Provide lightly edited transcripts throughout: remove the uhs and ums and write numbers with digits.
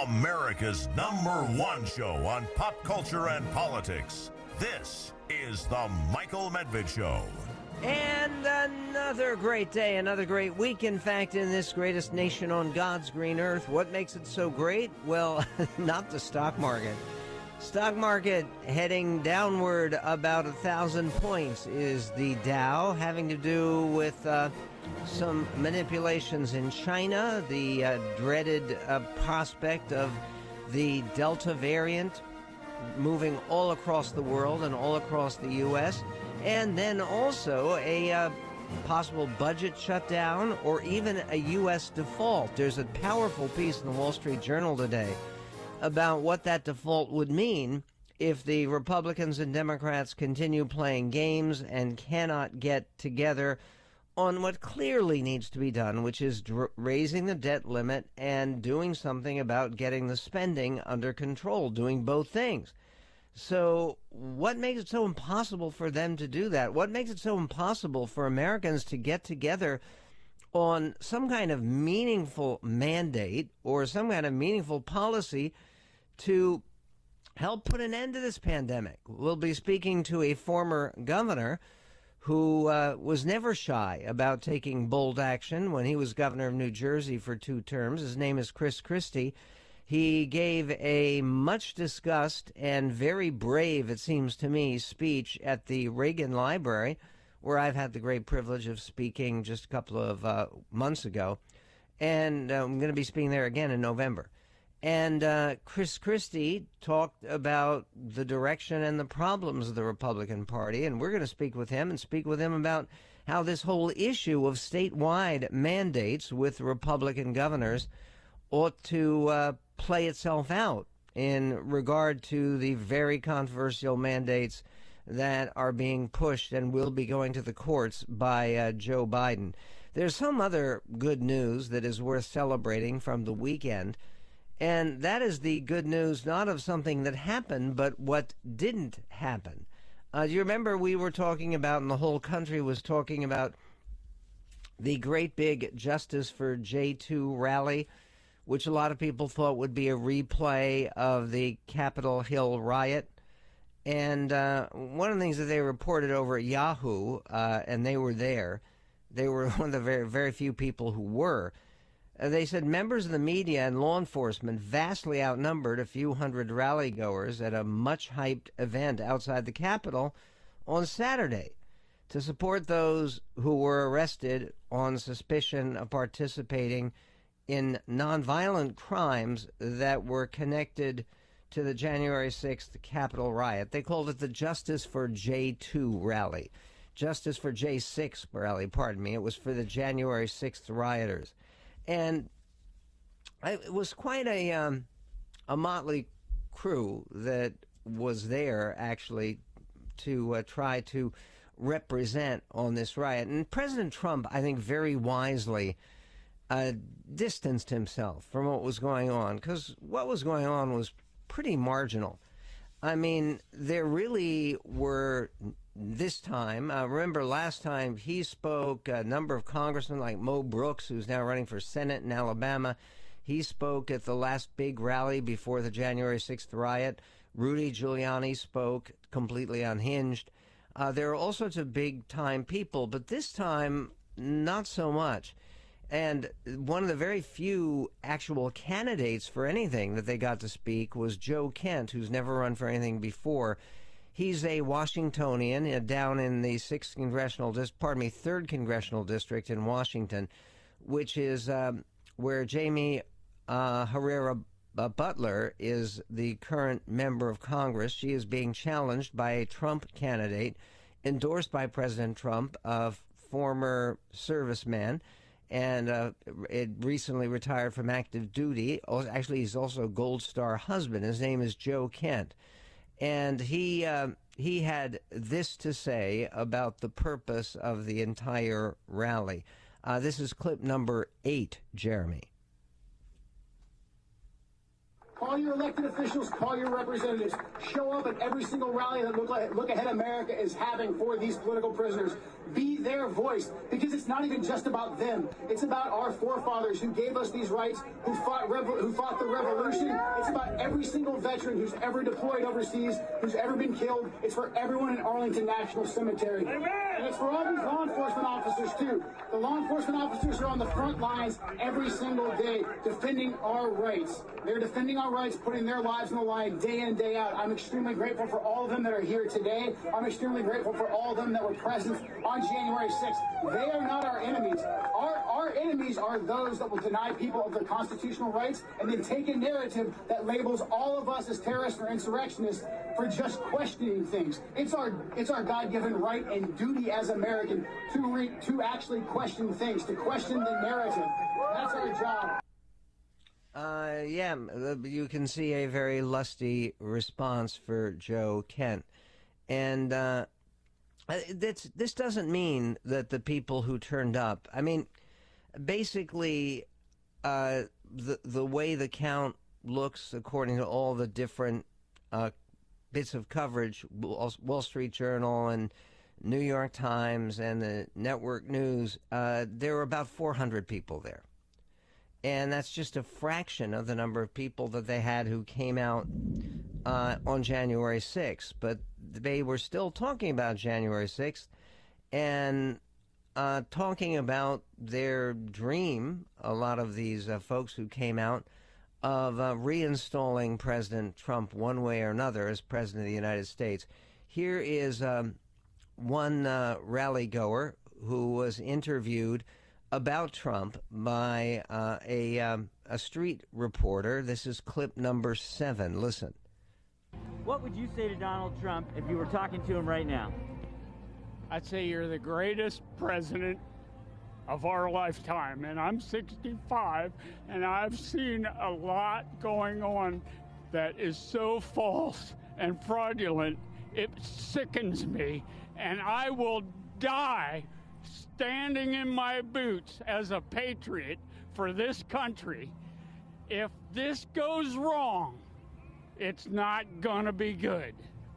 America's #1 show on pop culture and politics. This is the Michael Medved Show. And another great day, another great week, in fact, in this greatest nation on God's green earth. What makes it so great? Well, not the stock market. Stock market heading downward about 1,000 points is the Dow, having to do with some manipulations in China, the dreaded prospect of the Delta variant moving all across the world and all across the U.S., and then also a possible budget shutdown or even a U.S. default. There's a powerful piece in the Wall Street Journal today about what that default would mean if the Republicans and Democrats continue playing games and cannot get together on what clearly needs to be done, which is raising the debt limit and doing something about getting the spending under control, doing both things. So what makes it so impossible for them to do that? What makes it so impossible for Americans to get together on some kind of meaningful mandate or some kind of meaningful policy to help put an end to this pandemic? We'll be speaking to a former governor who was never shy about taking bold action when he was governor of New Jersey for 2 terms. His name is Chris Christie. He gave a much discussed and very brave, it seems to me, speech at the Reagan Library, where I've had the great privilege of speaking just a couple of months ago. And I'm going to be speaking there again in November. And Chris Christie talked about the direction and the problems of the Republican Party, and we're going to speak with him about how this whole issue of statewide mandates with Republican governors ought to play itself out in regard to the very controversial mandates that are being pushed and will be going to the courts by Joe Biden. There's some other good news that is worth celebrating from the weekend, and that is the good news not of something that happened, but what didn't happen. Do you remember we were talking about, and the whole country was talking about, the great big Justice for J2 rally, which a lot of people thought would be a replay of the Capitol Hill riot? And one of the things that they reported over at Yahoo, and they were there, they were one of the very, very few people who were, they said members of the media and law enforcement vastly outnumbered a few hundred rally goers at a much-hyped event outside the Capitol on Saturday to support those who were arrested on suspicion of participating in nonviolent crimes that were connected to the January 6th Capitol riot. They called it the Justice for J2 rally. Justice for J6 rally, pardon me. It was for the January 6th rioters. And it was quite a motley crew that was there, actually, to try to represent on this riot. And President Trump, I think, very wisely distanced himself from what was going on, because what was going on was pretty marginal. I mean, there really were, this time, remember last time he spoke, a number of congressmen like Mo Brooks, who's now running for Senate in Alabama, he spoke at the last big rally before the January 6th riot. Rudy Giuliani spoke, completely unhinged. There are all sorts of big-time people, but this time, not so much. And one of the very few actual candidates for anything that they got to speak was Joe Kent, who's never run for anything before. He's a Washingtonian down in the 3rd Congressional District in Washington, which is where Jamie Herrera Butler is the current member of Congress. She is being challenged by a Trump candidate endorsed by President Trump, a former serviceman, and it recently retired from active duty. Actually, he's also a Gold Star husband. His name is Joe Kent. And he had this to say about the purpose of the entire rally. This is clip number 8, Jeremy. Call your elected officials, call your representatives. Show up at every single rally that Look Ahead America is having for these political prisoners. Be their voice, because it's not even just about them. It's about our forefathers who gave us these rights, who fought the revolution. It's about every single veteran who's ever deployed overseas, who's ever been killed. It's for everyone in Arlington National Cemetery. Amen. And it's for all these law enforcement officers, too. The law enforcement officers are on the front lines every single day defending our rights. They're defending our rights, putting their lives on the line day in, day out. I'm extremely grateful for all of them that are here today. I'm extremely grateful for all of them that were present on January 6th. They are not our enemies. Our enemies are those that will deny people of their constitutional rights and then take a narrative that labels all of us as terrorists or insurrectionists for just questioning things. It's our God-given right and duty as Americans to actually question things, to question the narrative. That's our job. Yeah, you can see a very lusty response for Joe Kent. And this doesn't mean that the people who turned up, I mean, basically, the way the count looks, according to all the different bits of coverage, Wall Street Journal and New York Times and the network news, there were about 400 people there. And that's just a fraction of the number of people that they had who came out on January 6th. But they were still talking about January 6th and talking about their dream, a lot of these folks who came out, of reinstalling President Trump one way or another as President of the United States. Here is one rally goer who was interviewed about Trump by a street reporter. This is clip number 7. Listen. What would you say to Donald Trump if you were talking to him right now? I'd say you're the greatest president of our lifetime, and I'm 65, and I've seen a lot going on that is so false and fraudulent, it sickens me, and I will die standing in my boots as a patriot for this country. If this goes wrong, it's not gonna be good.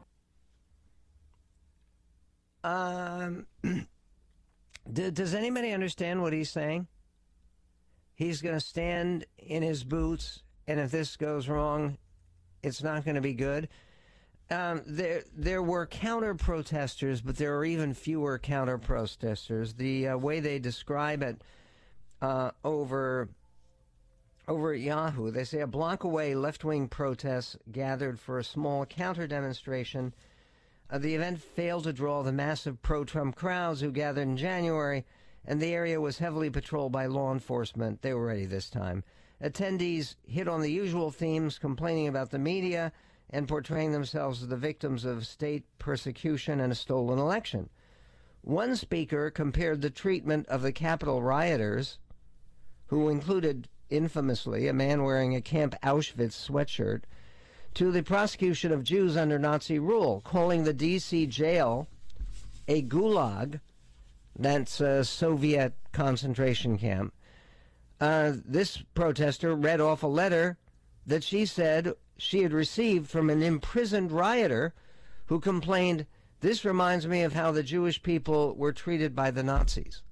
Does anybody understand what he's saying? He's going to stand in his boots, and if this goes wrong, it's not going to be good. There were counter-protesters, but there are even fewer counter-protesters. The way they describe it over at Yahoo, they say a block away, left-wing protests gathered for a small counter-demonstration. The event failed to draw the massive pro-Trump crowds who gathered in January, and the area was heavily patrolled by law enforcement. They were ready this time. Attendees hit on the usual themes, complaining about the media and portraying themselves as the victims of state persecution and a stolen election. One speaker compared the treatment of the Capitol rioters, who included, infamously, a man wearing a Camp Auschwitz sweatshirt, to the prosecution of Jews under Nazi rule, calling the D.C. jail a gulag, that's a Soviet concentration camp. This protester read off a letter that she said she had received from an imprisoned rioter who complained, "This reminds me of how the Jewish people were treated by the Nazis."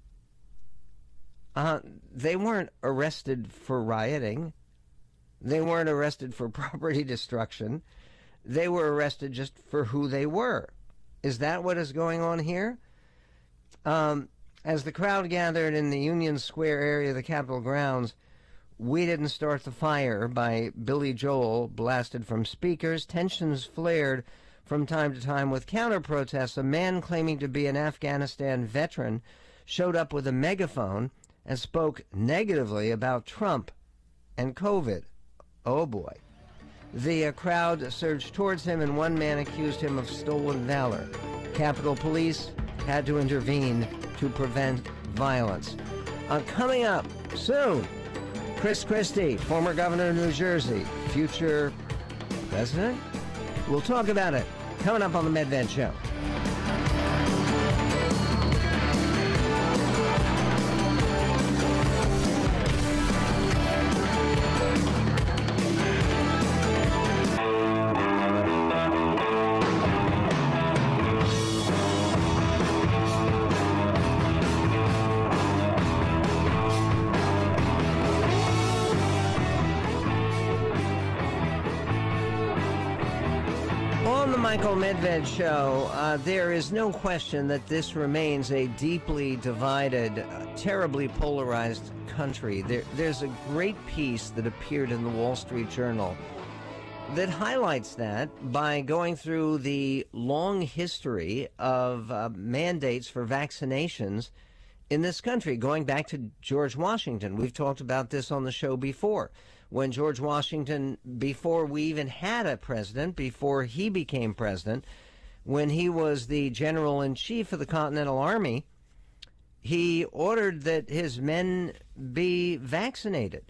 They weren't arrested for rioting. They weren't arrested for property destruction. They were arrested just for who they were. Is that what is going on here? As the crowd gathered in the Union Square area of the Capitol grounds, "We Didn't Start the Fire" by Billy Joel blasted from speakers. Tensions flared from time to time with counter-protests. A man claiming to be an Afghanistan veteran showed up with a megaphone and spoke negatively about Trump and COVID. Oh boy. The crowd surged towards him, and one man accused him of stolen valor. Capitol Police had to intervene to prevent violence. Coming up soon, Chris Christie, former governor of New Jersey, future president. We'll talk about it coming up on the Medved Show. the Michael Medved Show, there is no question that this remains a deeply divided, terribly polarized country. There's a great piece that appeared in the Wall Street Journal that highlights that by going through the long history of mandates for vaccinations in this country, going back to George Washington. We've talked about this on the show before. When George Washington, before we even had a president, before he became president, when he was the general-in-chief of the Continental Army, he ordered that his men be vaccinated.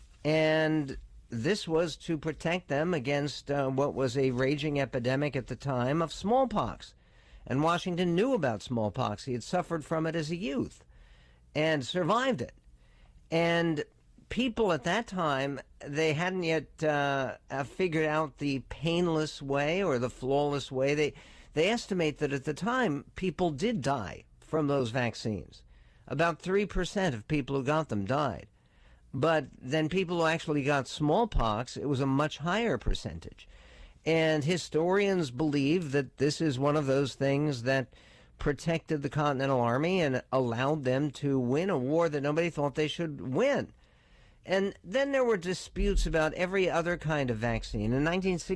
And this was to protect them against what was a raging epidemic at the time of smallpox. And Washington knew about smallpox. He had suffered from it as a youth and survived it. And people at that time, they hadn't yet figured out the painless way or the flawless way. They estimate that at the time, people did die from those vaccines. About 3% of people who got them died. But then people who actually got smallpox, it was a much higher percentage. And historians believe that this is one of those things that protected the Continental Army and allowed them to win a war that nobody thought they should win. And then there were disputes about every other kind of vaccine. In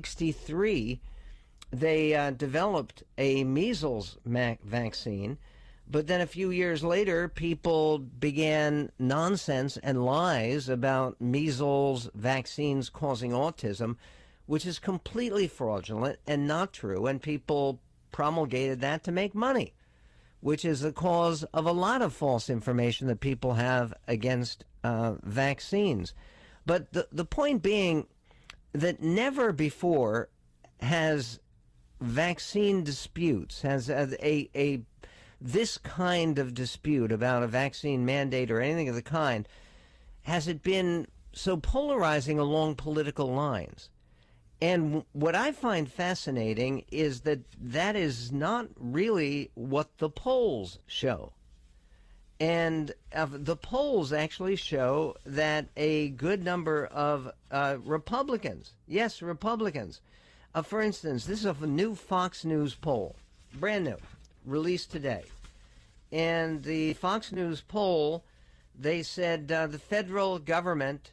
1963, they developed a measles vaccine, but then a few years later, people began nonsense and lies about measles vaccines causing autism, which is completely fraudulent and not true, and people promulgated that to make money, which is the cause of a lot of false information that people have against vaccines. But the point being that never before has vaccine disputes, has this kind of dispute about a vaccine mandate or anything of the kind, has it been so polarizing along political lines. And what I find fascinating is that that is not really what the polls show. And the polls actually show that a good number of Republicans, yes, Republicans. For instance, this is a new Fox News poll, brand new, released today. And the Fox News poll, they said the federal government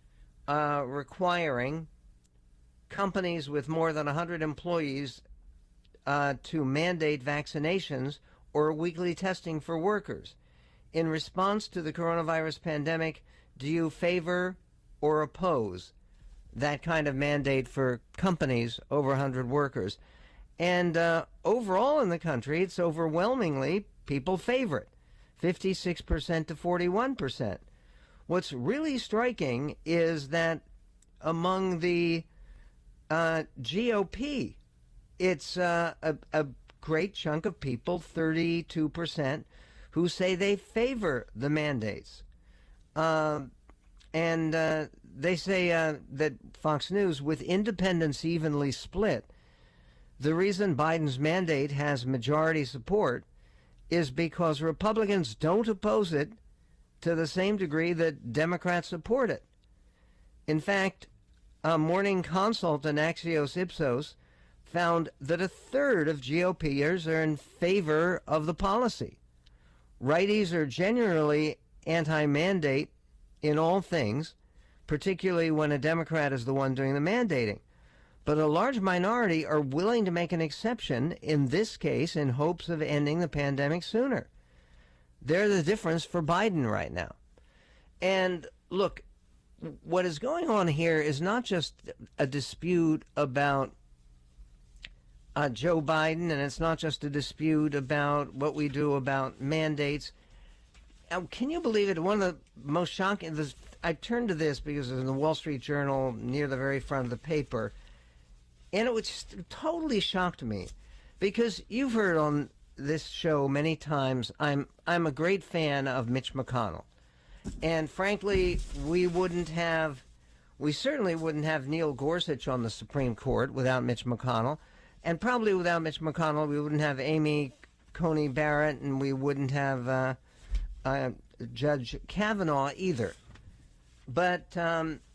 requiring companies with more than 100 employees to mandate vaccinations or weekly testing for workers. In response to the coronavirus pandemic, do you favor or oppose that kind of mandate for companies over 100 workers? And overall in the country, it's overwhelmingly people favor it, 56% to 41%. What's really striking is that among the GOP, it's a great chunk of people, 32%, who say they favor the mandates. And they say that Fox News, with independents evenly split, the reason Biden's mandate has majority support is because Republicans don't oppose it to the same degree that Democrats support it. In fact, a Morning Consult and Axios Ipsos found that a third of GOPers are in favor of the policy. Righties are generally anti-mandate in all things, particularly when a Democrat is the one doing the mandating. But a large minority are willing to make an exception in this case in hopes of ending the pandemic sooner. They're the difference for Biden right now. And look, what is going on here is not just a dispute about Joe Biden, and it's not just a dispute about what we do about mandates. Can you believe it? One of the most shocking, I turned to this because it was in the Wall Street Journal near the very front of the paper, and it was just totally shocked me because you've heard on this show many times I'm a great fan of Mitch McConnell. And frankly, we certainly wouldn't have Neil Gorsuch on the Supreme Court without Mitch McConnell. And probably without Mitch McConnell, we wouldn't have Amy Coney Barrett, and we wouldn't have Judge Kavanaugh either. But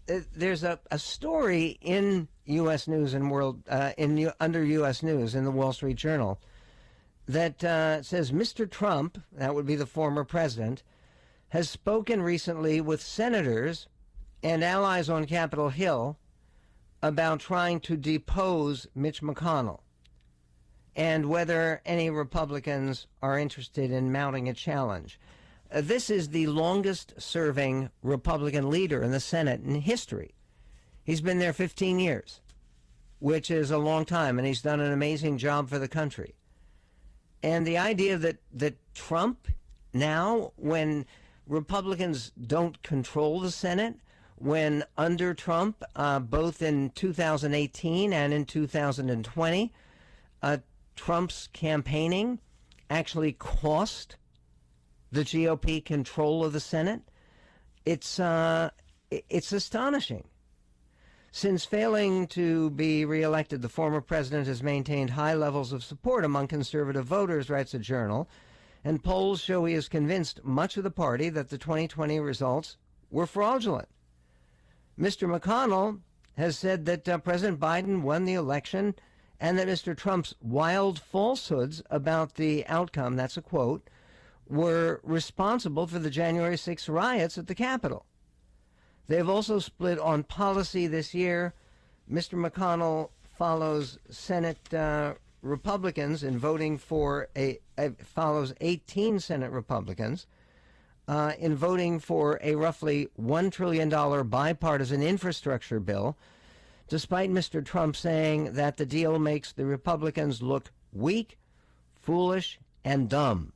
there's a story in U.S. News and World under U.S. News in the Wall Street Journal that says Mr. Trump, that would be the former president, has spoken recently with senators and allies on Capitol Hill about trying to depose Mitch McConnell and whether any Republicans are interested in mounting a challenge. This is the longest-serving Republican leader in the Senate in history. He's been there 15 years, which is a long time, and he's done an amazing job for the country. And the idea that Trump now, when Republicans don't control the Senate, when under Trump, both in 2018 and in 2020, Trump's campaigning actually cost the GOP control of the Senate. It's astonishing. Since failing to be reelected, the former president has maintained high levels of support among conservative voters, writes the Journal, and polls show he has convinced much of the party that the 2020 results were fraudulent. Mr. McConnell has said that President Biden won the election and that Mr. Trump's wild falsehoods about the outcome, that's a quote, were responsible for the January 6th riots at the Capitol. They've also split on policy this year. Mr. McConnell follows Senate Republicans in voting for follows 18 Senate Republicans in voting for a roughly $1 trillion bipartisan infrastructure bill, despite Mr. Trump saying that the deal makes the Republicans look weak, foolish, and dumb.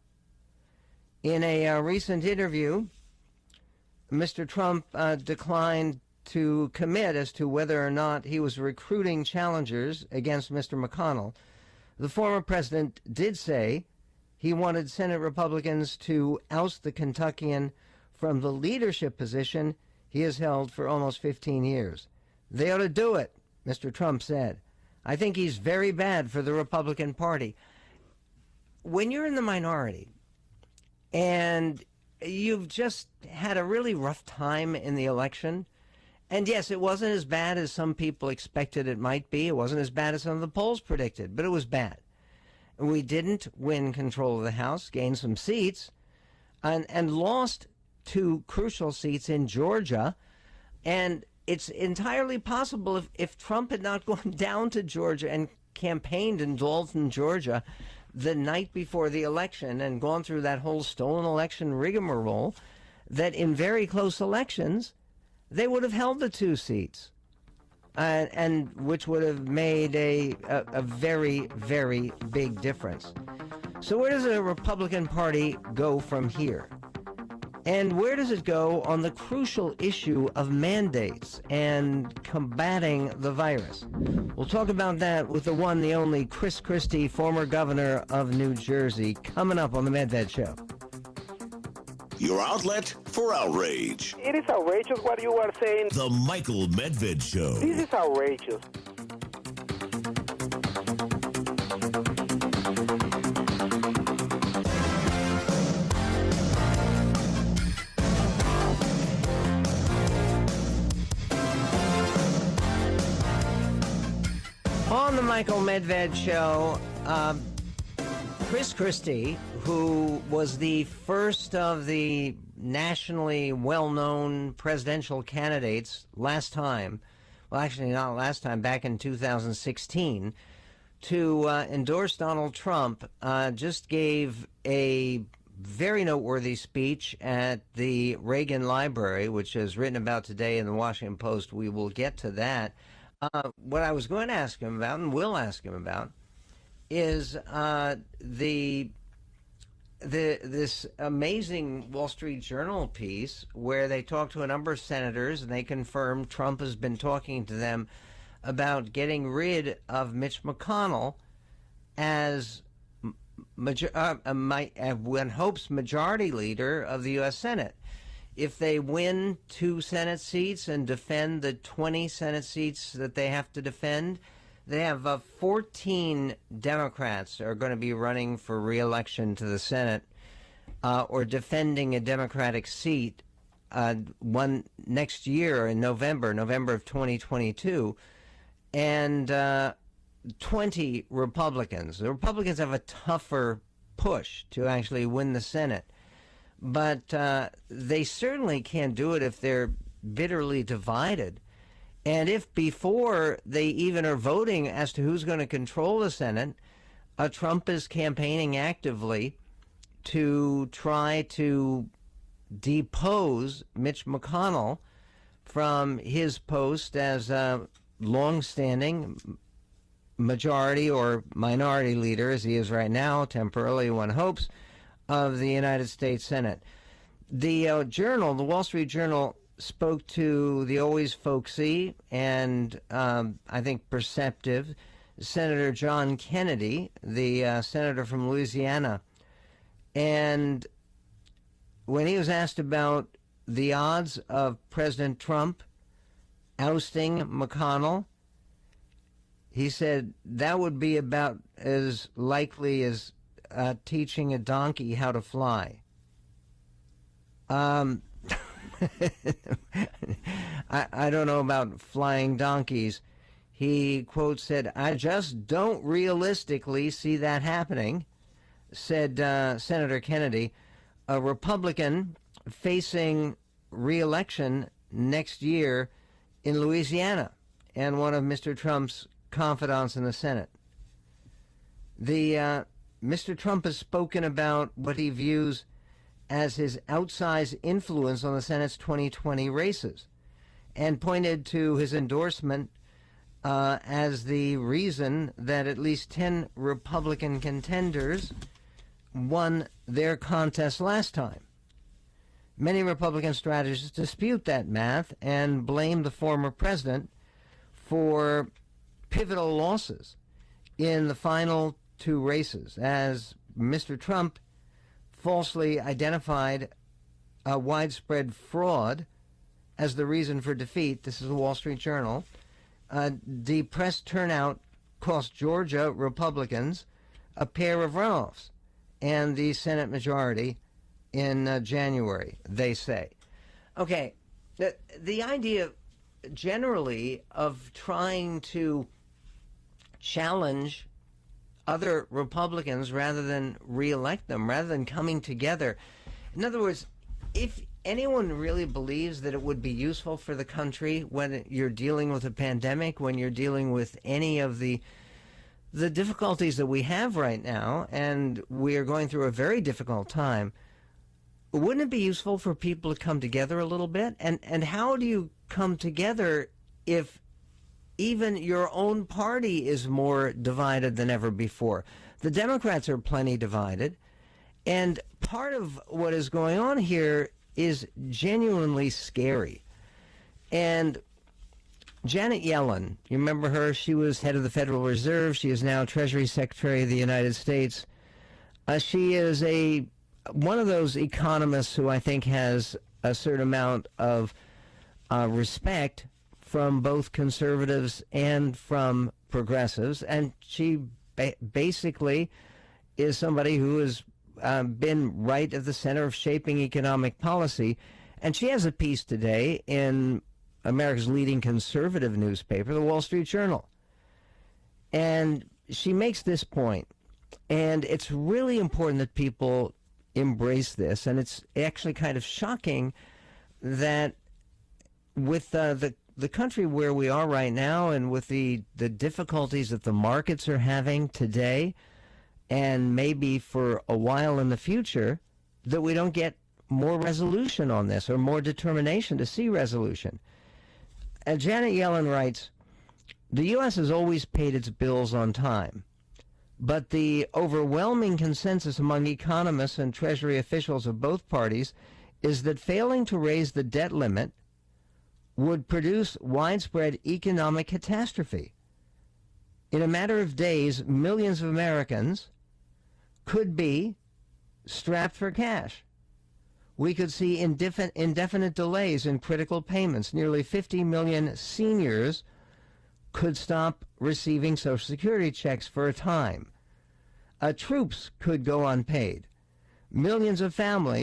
In a recent interview, Mr. Trump declined to commit as to whether or not he was recruiting challengers against Mr. McConnell. The former president did say he wanted Senate Republicans to oust the Kentuckian from the leadership position he has held for almost 15 years. They ought to do it, Mr. Trump said. I think he's very bad for the Republican Party. When you're in the minority and you've just had a really rough time in the election, and yes, it wasn't as bad as some people expected it might be. It wasn't as bad as some of the polls predicted, but it was bad. We didn't win control of the House, gained some seats, and lost 2 crucial seats in Georgia. And it's entirely possible if Trump had not gone down to Georgia and campaigned in Dalton, Georgia, the night before the election and gone through that whole stolen election rigmarole, that in very close elections, they would have held the 2 seats. And which would have made a very, very big difference. So where does the Republican Party go from here? And where does it go on the crucial issue of mandates and combating the virus? We'll talk about that with the one, the only Chris Christie, former governor of New Jersey, coming up on The Medved Show. Your outlet for outrage. It is outrageous what you are saying. The Michael Medved Show. This is outrageous. On the Michael Medved Show, Chris Christie, who was the first of the nationally well-known presidential candidates last time, well, actually not last time, back in 2016, to endorse Donald Trump, just gave a very noteworthy speech at the Reagan Library, which is written about today in the Washington Post. We will get to that. What I was going to ask him about, and will ask him about, is this amazing Wall Street Journal piece where they talked to a number of senators and they confirmed Trump has been talking to them about getting rid of Mitch McConnell as one hopes majority leader of the U.S. Senate. If they win 2 Senate seats and defend the 20 Senate seats that they have to defend, they have 14 Democrats are going to be running for re-election to the Senate or defending a Democratic seat one next year in November of 2022, and 20 Republicans. The Republicans have a tougher push to actually win the Senate, but they certainly can't do it if they're bitterly divided. And if before they even are voting as to who's going to control the Senate, Trump is campaigning actively to try to depose Mitch McConnell from his post as a long-standing majority or minority leader, as he is right now, temporarily one hopes, of the United States Senate. The Journal, the Wall Street Journal, spoke to the always folksy and I think perceptive Senator John Kennedy, the senator from Louisiana. And when he was asked about the odds of President Trump ousting McConnell, he said that would be about as likely as teaching a donkey how to fly. I don't know about flying donkeys. He, quote, said, "I just don't realistically see that happening," said Senator Kennedy, a Republican facing re-election next year in Louisiana and one of Mr. Trump's confidants in the Senate. Mr. Trump has spoken about what he views as his outsized influence on the Senate's 2020 races and pointed to his endorsement as the reason that at least 10 Republican contenders won their contest last time. Many Republican strategists dispute that math and blame the former president for pivotal losses in the final two races, as Mr. Trump falsely identified a widespread fraud as the reason for defeat. This is the Wall Street Journal. Depressed turnout cost Georgia Republicans a pair of runoffs and the Senate majority in January, they say. Okay, the idea generally of trying to challenge other Republicans rather than reelect them, rather than coming together. In other words, if anyone really believes that it would be useful for the country when you're dealing with a pandemic, when you're dealing with any of the difficulties that we have right now, and we are going through a very difficult time, wouldn't it be useful for people to come together a little bit? And how do you come together if even your own party is more divided than ever before? The Democrats are plenty divided, and part of what is going on here is genuinely scary. And Janet Yellen, you remember her? She was head of the Federal Reserve. She is now Treasury Secretary of the United States. She is one of those economists who I think has a certain amount of respect from both conservatives and from progressives. And she basically is somebody who has been right at the center of shaping economic policy. And she has a piece today in America's leading conservative newspaper, the Wall Street Journal. And she makes this point, and it's really important that people embrace this. And it's actually kind of shocking that with the country where we are right now, and with the difficulties that the markets are having today, and maybe for a while in the future, that we don't get more resolution on this, or more determination to see resolution. Janet Yellen writes, "The U.S. has always paid its bills on time, but the overwhelming consensus among economists and Treasury officials of both parties is that failing to raise the debt limit would produce widespread economic catastrophe. In a matter of days, millions of Americans could be strapped for cash. We could see indefinite delays in critical payments. Nearly 50 million seniors could stop receiving Social Security checks for a time. Troops could go unpaid. Millions of families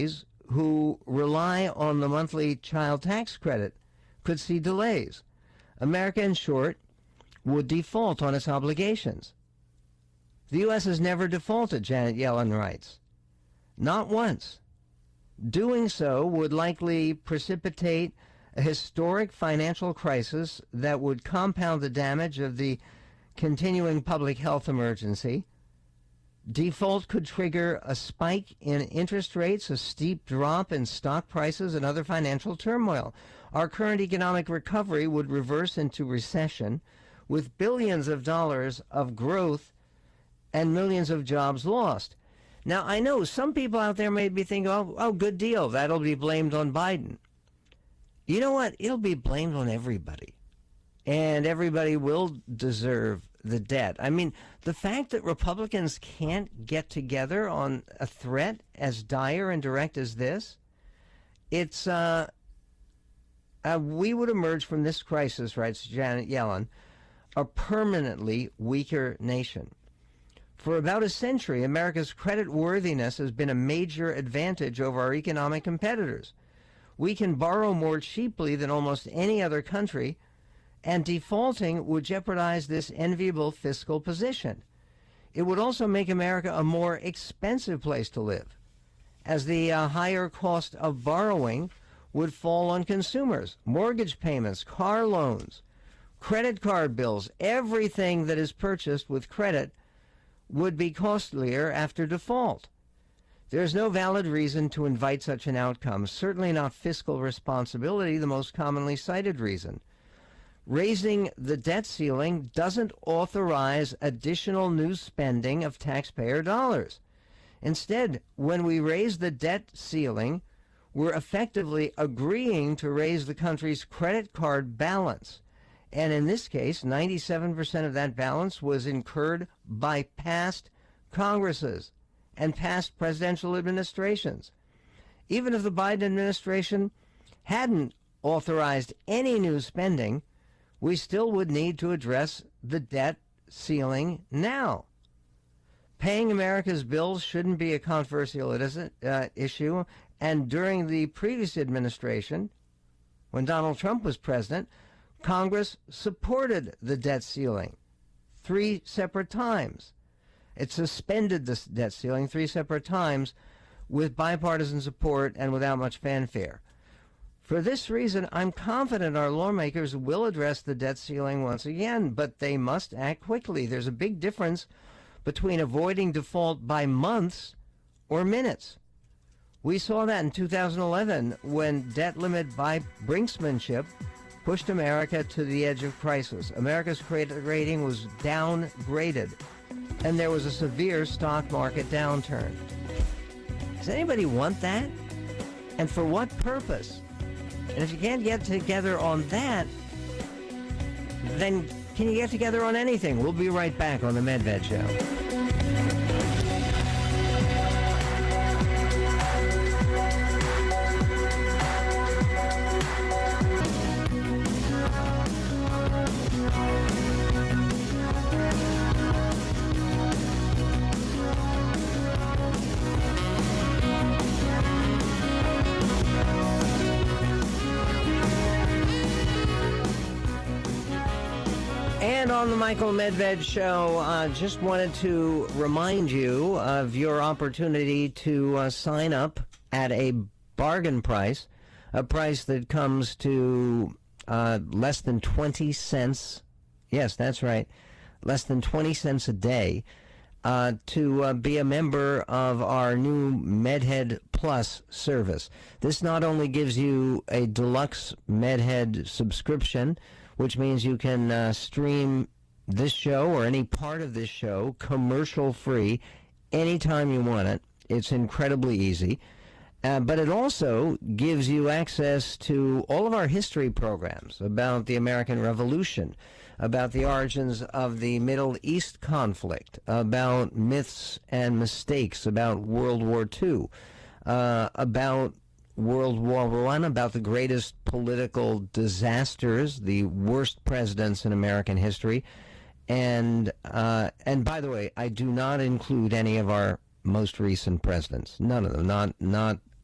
who rely on the monthly child tax credit could see delays. America, in short, would default on its obligations. The U.S. has never defaulted, Janet Yellen writes. Not once. Doing so would likely precipitate a historic financial crisis that would compound the damage of the continuing public health emergency. Default could trigger a spike in interest rates, a steep drop in stock prices, and other financial turmoil. Our current economic recovery would reverse into recession, with billions of dollars of growth and millions of jobs lost. Now, I know some people out there may be thinking, oh, good deal, that'll be blamed on Biden. You know what? It'll be blamed on everybody. And everybody will deserve the debt. I mean, the fact that Republicans can't get together on a threat as dire and direct as this, it's, we would emerge from this crisis, writes Janet Yellen, a permanently weaker nation. For about a century, America's credit worthiness has been a major advantage over our economic competitors. We can borrow more cheaply than almost any other country, and defaulting would jeopardize this enviable fiscal position. It would also make America a more expensive place to live, as the higher cost of borrowing would fall on consumers. Mortgage payments, car loans, credit card bills, everything that is purchased with credit would be costlier after default. There's no valid reason to invite such an outcome, certainly not fiscal responsibility, the most commonly cited reason. Raising the debt ceiling doesn't authorize additional new spending of taxpayer dollars. Instead, when we raise the debt ceiling, we're effectively agreeing to raise the country's credit card balance. And in this case, 97% of that balance was incurred by past Congresses and past presidential administrations. Even if the Biden administration hadn't authorized any new spending, we still would need to address the debt ceiling now. Paying America's bills shouldn't be a controversial issue, and during the previous administration, when Donald Trump was president, Congress supported the debt ceiling 3 separate times. It suspended the debt ceiling 3 separate times with bipartisan support and without much fanfare. For this reason, I'm confident our lawmakers will address the debt ceiling once again, but they must act quickly. There's a big difference between avoiding default by months or minutes. We saw that in 2011 when debt limit by brinksmanship pushed America to the edge of crisis. America's credit rating was downgraded, and there was a severe stock market downturn. Does anybody want that? And for what purpose? And if you can't get together on that, then can you get together on anything? We'll be right back on The Medved Show. And on the Michael Medved Show, just wanted to remind you of your opportunity to sign up at a bargain price, a price that comes to less than 20 cents. Yes, that's right, less than 20 cents a day to be a member of our new MedHead Plus service. This not only gives you a deluxe MedHead subscription, which means you can stream this show or any part of this show commercial-free anytime you want it. It's incredibly easy. But it also gives you access to all of our history programs about the American Revolution, about the origins of the Middle East conflict, about myths and mistakes about World War II, about World War I, about the greatest political disasters, the worst presidents in American history, and by the way, I do not include any of our most recent presidents. None of them. Not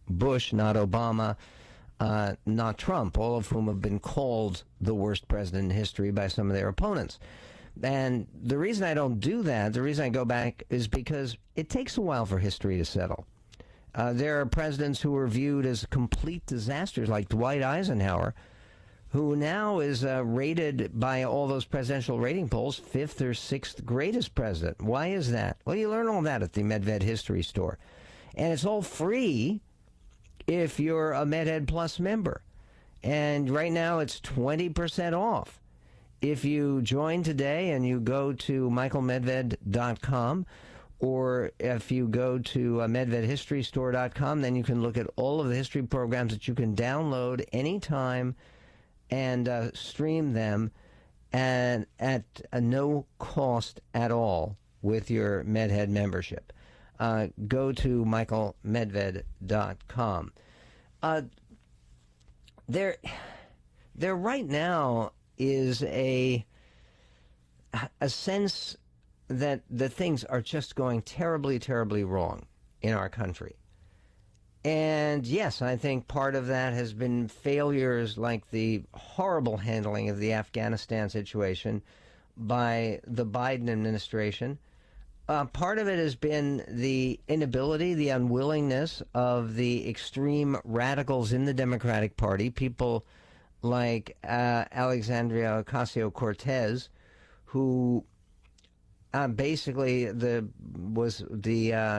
Bush, not Obama, not Trump, all of whom have been called the worst president in history by some of their opponents. And the reason I don't do that, the reason I go back, is because it takes a while for history to settle. There are presidents who were viewed as complete disasters, like Dwight Eisenhower, who now is rated by all those presidential rating polls 5th or 6th greatest president. Why is that? Well, you learn all that at the MedVed History Store. And it's all free if you're a MedEd Plus member. And right now it's 20% off. If you join today and you go to michaelmedved.com, or if you go to medvedhistorystore.com, then you can look at all of the history programs that you can download anytime and stream them and at no cost at all with your MedHead membership. Go to michaelmedved.com. There right now is a sense that the things are just going terribly, terribly wrong in our country. And yes, I think part of that has been failures like the horrible handling of the Afghanistan situation by the Biden administration. Part of it has been the inability, the unwillingness of the extreme radicals in the Democratic Party, people like Alexandria Ocasio-Cortez, who basically was the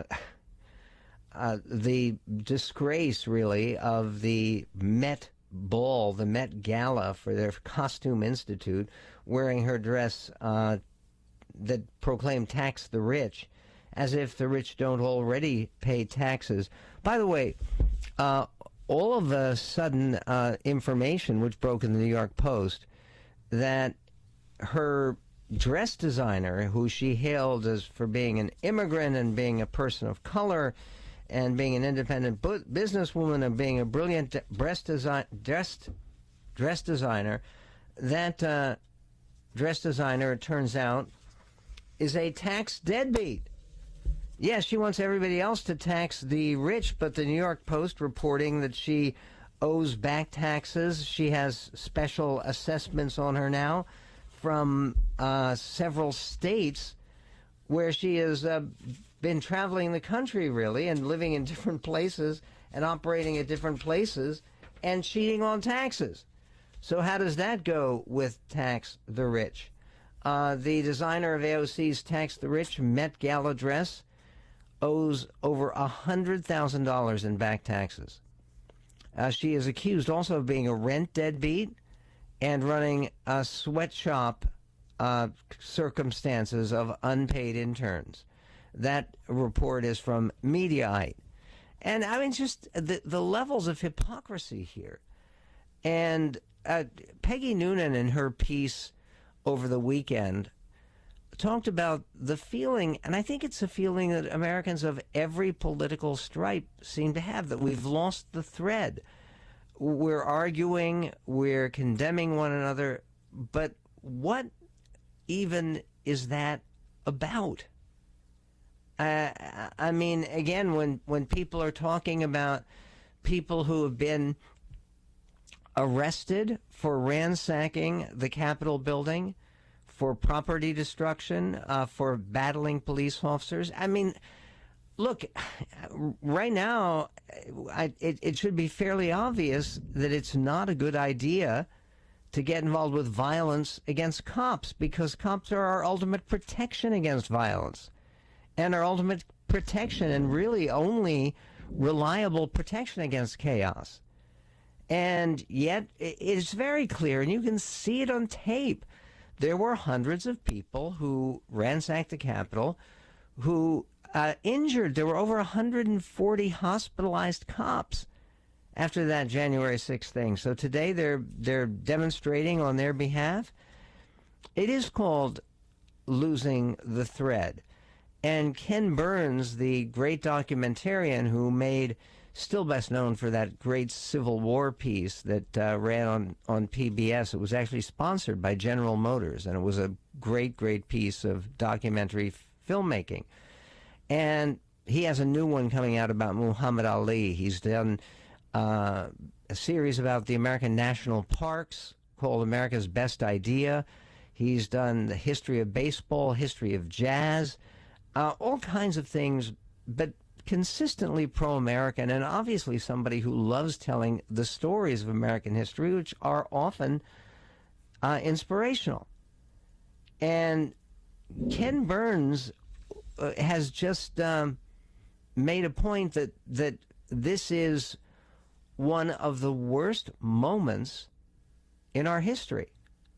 disgrace, really, of the Met Ball, the Met Gala for their Costume Institute, wearing her dress that proclaimed tax the rich, as if the rich don't already pay taxes. By the way, all of a sudden information which broke in the New York Post that her dress designer, who she hailed as for being an immigrant and being a person of color and being an independent businesswoman and being a brilliant dress designer, that dress designer, it turns out, is a tax deadbeat. Yes, she wants everybody else to tax the rich, but the New York Post reporting that she owes back taxes. She has special assessments on her now from several states where she has been traveling the country, really, and living in different places and operating at different places and cheating on taxes. So how does that go with Tax the Rich? The designer of AOC's Tax the Rich Met Gala dress owes over $100,000 in back taxes. She is accused also of being a rent deadbeat and running a sweatshop circumstances of unpaid interns. That report is from Mediaite. And I mean, just the levels of hypocrisy here. And Peggy Noonan, in her piece over the weekend, talked about the feeling, and I think it's a feeling that Americans of every political stripe seem to have, that we've lost the thread. We're arguing, we're condemning one another, but what even is that about? I mean, again, when people are talking about people who have been arrested for ransacking the Capitol building, for property destruction, for battling police officers. I mean, look, right now, it should be fairly obvious that it's not a good idea to get involved with violence against cops, because cops are our ultimate protection against violence and our ultimate protection and really only reliable protection against chaos. And yet it's very clear, and you can see it on tape. There were hundreds of people who ransacked the Capitol who injured. There were over 140 hospitalized cops after that January 6th thing. So today they're demonstrating on their behalf. It is called losing the thread. And Ken Burns, the great documentarian who made, still best known for that great Civil War piece that ran on PBS. It was actually sponsored by General Motors, and it was a great, great piece of documentary filmmaking. And he has a new one coming out about Muhammad Ali. He's done a series about the American national parks called America's Best Idea. He's done the history of baseball, history of jazz, all kinds of things, but consistently pro-American, and obviously somebody who loves telling the stories of American history, which are often inspirational. And Ken Burns has just made a point that this is one of the worst moments in our history.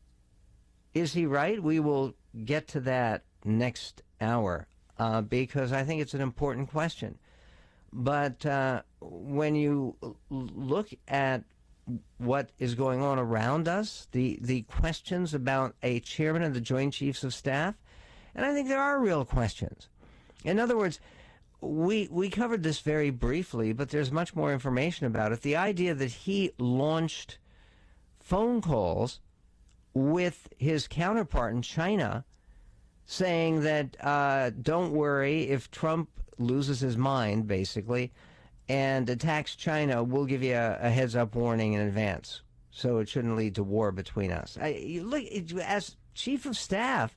Is he right? We will get to that next hour because I think it's an important question. But when you look at what is going on around us, the questions about a chairman of the Joint Chiefs of Staff, and I think there are real questions. In other words, we covered this very briefly, but there's much more information about it. The idea that he launched phone calls with his counterpart in China saying that don't worry, if Trump loses his mind, basically, and attacks China, we'll give you a heads-up warning in advance, so it shouldn't lead to war between us. Look, as chief of staff,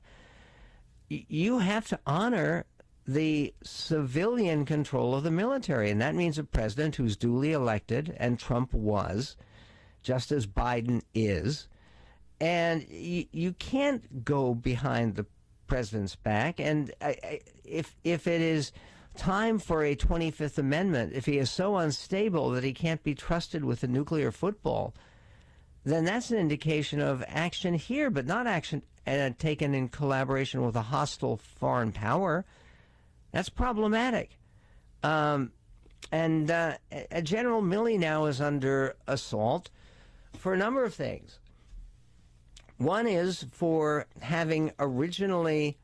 you have to honor the civilian control of the military, and that means a president who's duly elected, and Trump was, just as Biden is, and you can't go behind the president's back. And if it is time for a 25th Amendment, if he is so unstable that he can't be trusted with a nuclear football, then that's an indication of action here, but not action taken in collaboration with a hostile foreign power. That's problematic. And General Milley now is under assault for a number of things. One is for having originally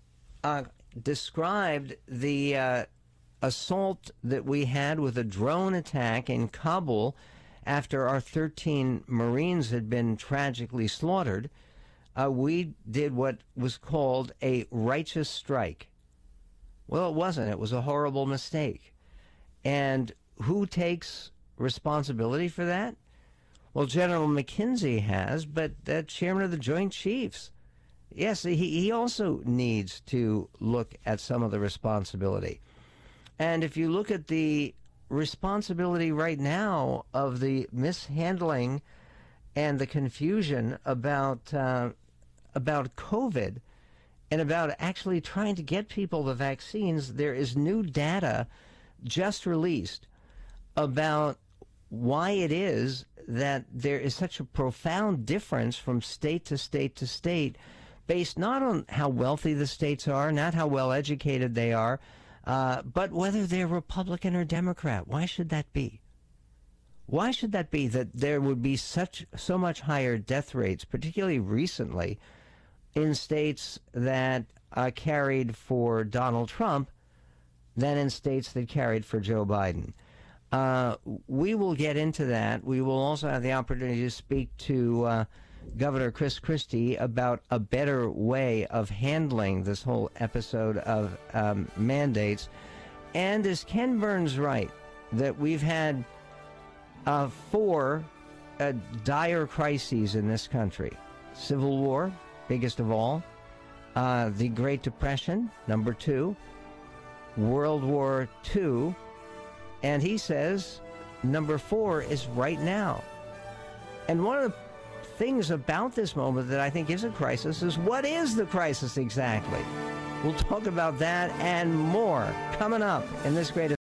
described the assault that we had with a drone attack in Kabul after our 13 Marines had been tragically slaughtered. We did what was called a righteous strike. Well, it wasn't. It was a horrible mistake. And who takes responsibility for that? Well, General McKenzie has, but the chairman of the Joint Chiefs. Yes, he also needs to look at some of the responsibility. And if you look at the responsibility right now of the mishandling and the confusion about COVID and about actually trying to get people the vaccines, there is new data just released about why it is that there is such a profound difference from state to state to state, based not on how wealthy the states are, not how well educated they are, but whether they're Republican or Democrat. Why should that be? Why should that be that there would be so much higher death rates, particularly recently, in states that carried for Donald Trump than in states that carried for Joe Biden? We will get into that. We will also have the opportunity to speak to Governor Chris Christie about a better way of handling this whole episode of mandates. And is Ken Burns right that we've had 4 dire crises in this country? Civil War, biggest of all. The Great Depression, number 2. World War II. And he says number 4 is right now. And one of the things about this moment that I think is a crisis is, what is the crisis exactly? We'll talk about that and more coming up in this greatest